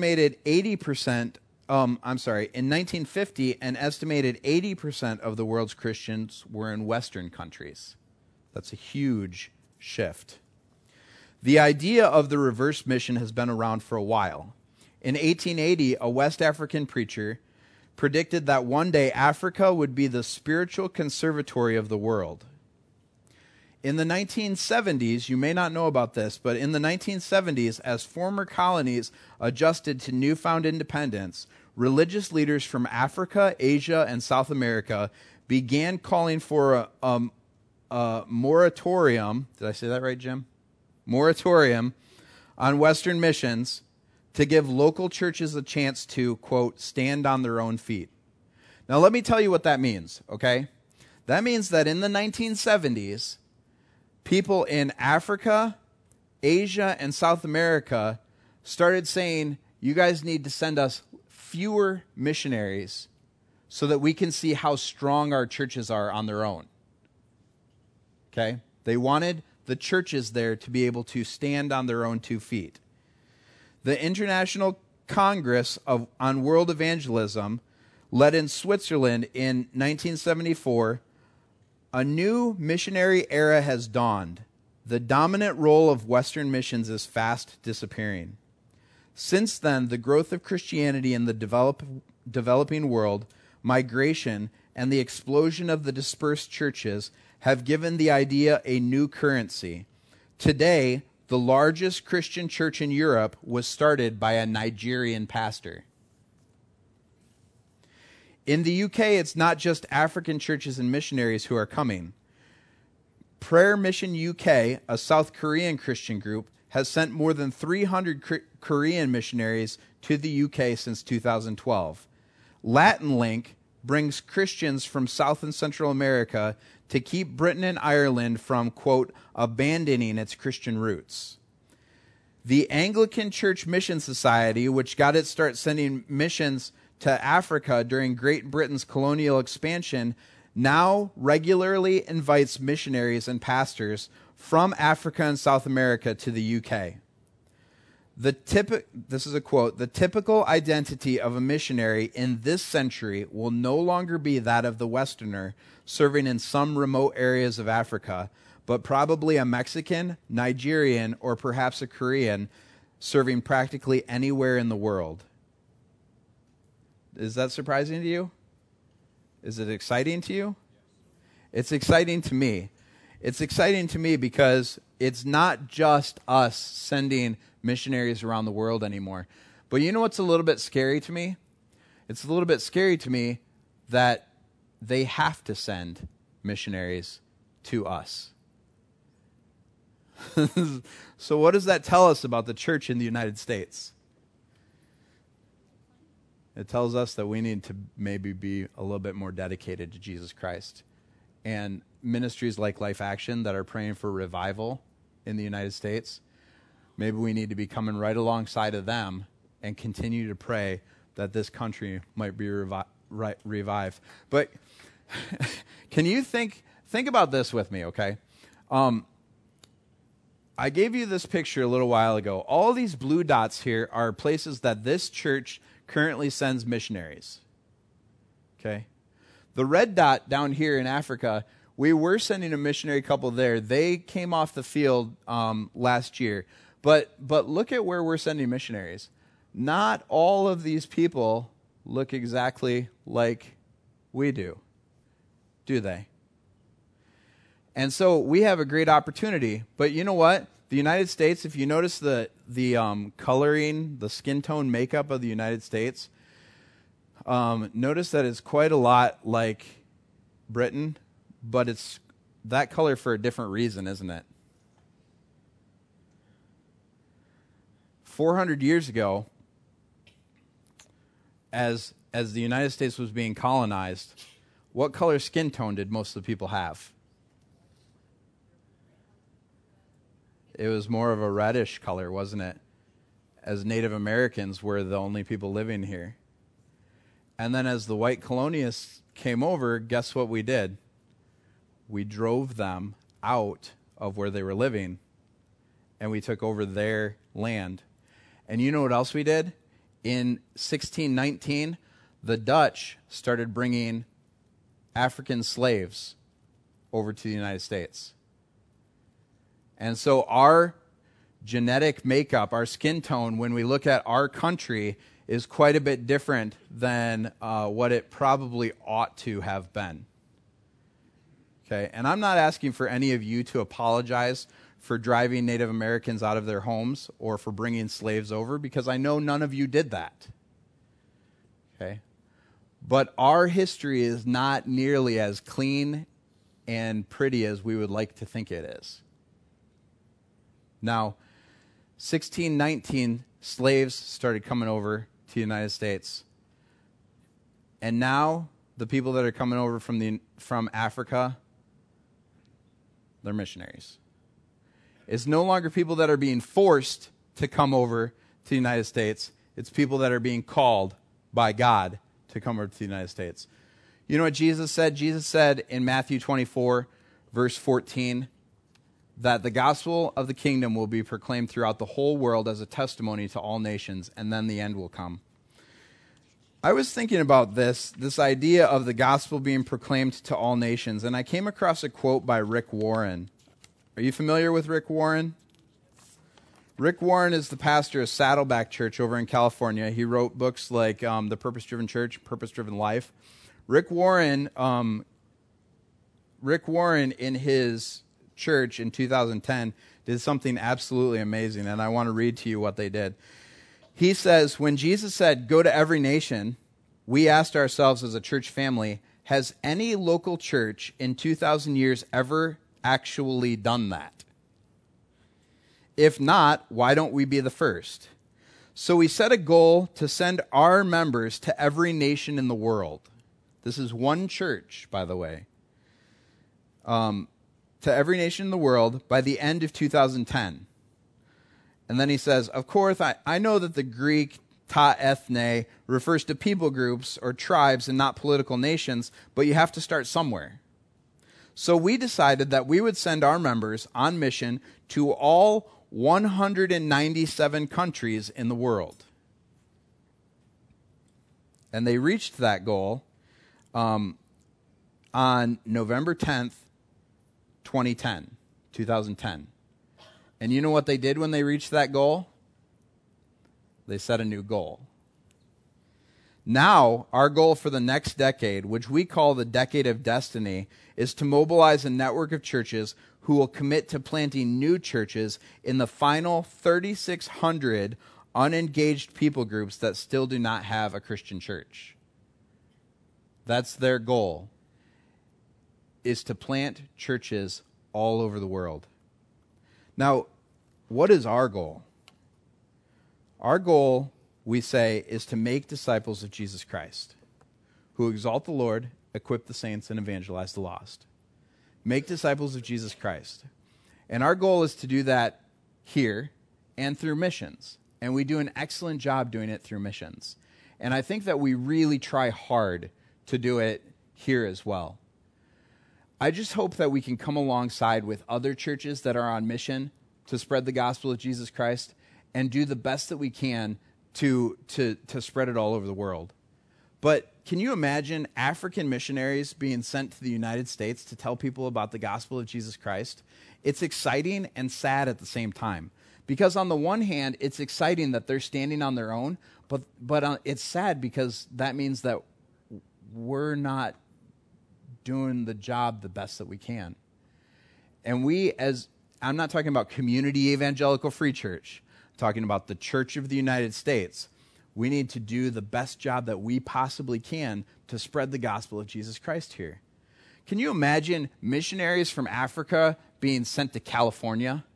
1950, an estimated 80% of the world's Christians were in Western countries. That's a huge shift. The idea of the reverse mission has been around for a while. In 1880, a West African preacher predicted that one day Africa would be the spiritual conservatory of the world. In the 1970s, you may not know about this, but in the 1970s, as former colonies adjusted to newfound independence, religious leaders from Africa, Asia, and South America began calling for a moratorium. Did I say that right, Jim? Moratorium on Western missions to give local churches a chance to, quote, stand on their own feet. Now, let me tell you what that means, okay? That means that in the 1970s, people in Africa, Asia, and South America started saying, you guys need to send us fewer missionaries so that we can see how strong our churches are on their own. Okay? They wanted the churches there to be able to stand on their own 2 feet. The International Congress on World Evangelism, led in Switzerland in 1974, a new missionary era has dawned. The dominant role of Western missions is fast disappearing. Since then, the growth of Christianity in the developing world, migration, and the explosion of the dispersed churches have given the idea a new currency. Today, the largest Christian church in Europe was started by a Nigerian pastor. In the UK, it's not just African churches and missionaries who are coming. Prayer Mission UK, a South Korean Christian group, has sent more than 300 Korean missionaries to the UK since 2012. Latin Link brings Christians from South and Central America to keep Britain and Ireland from, quote, abandoning its Christian roots. The Anglican Church Mission Society, which got its start sending missions to Africa during Great Britain's colonial expansion, now regularly invites missionaries and pastors from Africa and South America to the UK. This is a quote, "The typical identity of a missionary in this century will no longer be that of the Westerner serving in some remote areas of Africa, but probably a Mexican, Nigerian, or perhaps a Korean serving practically anywhere in the world." Is that surprising to you? Is it exciting to you? It's exciting to me. It's exciting to me because it's not just us sending missionaries around the world anymore. But you know what's a little bit scary to me? It's a little bit scary to me that they have to send missionaries to us. So what does that tell us about the church in the United States? It tells us that we need to maybe be a little bit more dedicated to Jesus Christ. And ministries like Life Action that are praying for revival in the United States, maybe we need to be coming right alongside of them and continue to pray that this country might be revived. But can you think about this with me, okay? I gave you this picture a little while ago. All these blue dots here are places that this church currently sends missionaries. Okay? The red dot down here in Africa, we were sending a missionary couple there. They came off the field last year. But look at where we're sending missionaries. Not all of these people look exactly like we do they? And so we have a great opportunity. But you know what? The United States, if you notice the coloring, the skin tone makeup of the United States, notice that it's quite a lot like Britain, but it's that color for a different reason, isn't it? 400 years ago, as the United States was being colonized, what color skin tone did most of the people have? It was more of a reddish color, wasn't it? As Native Americans were the only people living here. And then as the white colonialists came over, guess what we did? We drove them out of where they were living, and we took over their land. And you know what else we did? In 1619, the Dutch started bringing African slaves over to the United States. And so our genetic makeup, our skin tone, when we look at our country, is quite a bit different than what it probably ought to have been. Okay, and I'm not asking for any of you to apologize for driving Native Americans out of their homes or for bringing slaves over, because I know none of you did that. Okay, but our history is not nearly as clean and pretty as we would like to think it is. Now, 1619, slaves started coming over to the United States. And now, the people that are coming over from Africa, they're missionaries. It's no longer people that are being forced to come over to the United States. It's people that are being called by God to come over to the United States. You know what Jesus said? Jesus said in Matthew 24, verse 14, that the gospel of the kingdom will be proclaimed throughout the whole world as a testimony to all nations, and then the end will come. I was thinking about this idea of the gospel being proclaimed to all nations, and I came across a quote by Rick Warren. Are you familiar with Rick Warren? Rick Warren is the pastor of Saddleback Church over in California. He wrote books like The Purpose-Driven Church, Purpose-Driven Life. Rick Warren in his church in 2010 did something absolutely amazing, and I want to read to you what they did. He says, when Jesus said, go to every nation, we asked ourselves as a church family, has any local church in 2,000 years ever actually done that? If not, why don't we be the first? So we set a goal to send our members to every nation in the world. This is one church, by the way. To every nation in the world by the end of 2010. And then he says, of course, I know that the Greek ta ethne refers to people groups or tribes and not political nations, but you have to start somewhere. So we decided that we would send our members on mission to all 197 countries in the world. And they reached that goal on November 10th, 2010. And you know what they did when they reached that goal? They set a new goal. Now, our goal for the next decade, which we call the Decade of Destiny, is to mobilize a network of churches who will commit to planting new churches in the final 3,600 unengaged people groups that still do not have a Christian church. That's their goal, is to plant churches all over the world. Now, what is our goal? Our goal, we say, is to make disciples of Jesus Christ, who exalt the Lord, equip the saints, and evangelize the lost. Make disciples of Jesus Christ. And our goal is to do that here and through missions. And we do an excellent job doing it through missions. And I think that we really try hard to do it here as well. I just hope that we can come alongside with other churches that are on mission to spread the gospel of Jesus Christ and do the best that we can to spread it all over the world. But can you imagine African missionaries being sent to the United States to tell people about the gospel of Jesus Christ? It's exciting and sad at the same time. Because on the one hand, it's exciting that they're standing on their own, but it's sad because that means that we're not doing the job the best that we can. And I'm not talking about Community Evangelical Free Church, I'm talking about the Church of the United States. We need to do the best job that we possibly can to spread the gospel of Jesus Christ here. Can you imagine missionaries from Africa being sent to California?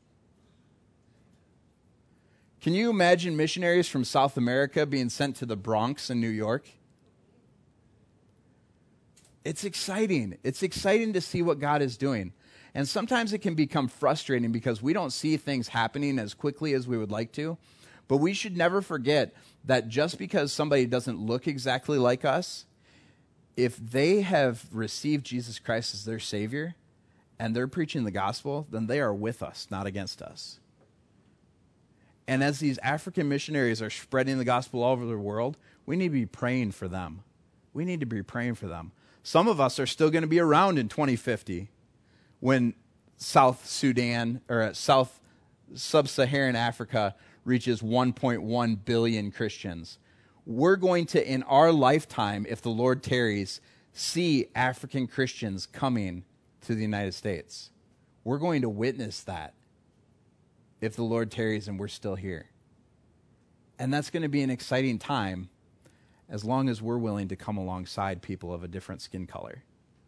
Can you imagine missionaries from South America being sent to the Bronx in New York? It's exciting. It's exciting to see what God is doing. And sometimes it can become frustrating because we don't see things happening as quickly as we would like to. But we should never forget that just because somebody doesn't look exactly like us, if they have received Jesus Christ as their Savior and they're preaching the gospel, then they are with us, not against us. And as these African missionaries are spreading the gospel all over the world, we need to be praying for them. We need to be praying for them. Some of us are still going to be around in 2050 when South Sudan or South Sub-Saharan Africa reaches 1.1 billion Christians. We're going to, in our lifetime, if the Lord tarries, see African Christians coming to the United States. We're going to witness that if the Lord tarries and we're still here. And that's going to be an exciting time as long as we're willing to come alongside people of a different skin color.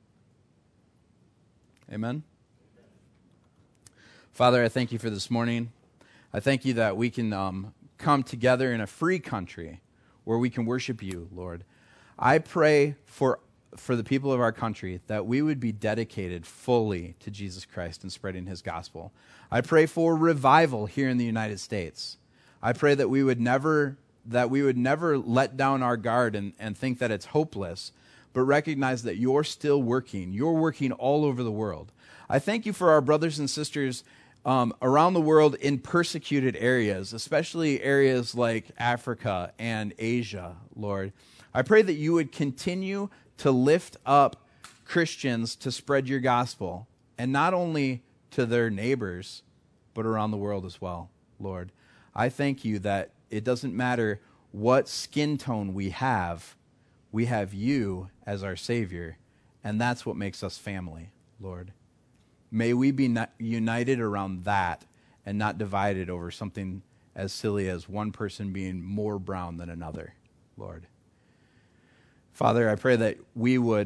Amen? Father, I thank you for this morning. I thank you that we can come together in a free country where we can worship you, Lord. I pray for the people of our country that we would be dedicated fully to Jesus Christ and spreading his gospel. I pray for revival here in the United States. I pray that we would never let down our guard and think that it's hopeless, but recognize that you're still working. You're working all over the world. I thank you for our brothers and sisters around the world in persecuted areas, especially areas like Africa and Asia, Lord. I pray that you would continue to lift up Christians to spread your gospel, and not only to their neighbors, but around the world as well, Lord. I thank you that it doesn't matter what skin tone we have you as our Savior, and that's what makes us family, Lord. May we be united around that and not divided over something as silly as one person being more brown than another, Lord. Father, I pray that we would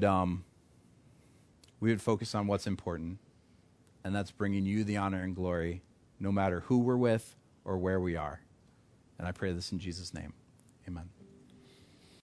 focus on what's important, and that's bringing you the honor and glory, no matter who we're with or where we are. And I pray this in Jesus' name. Amen.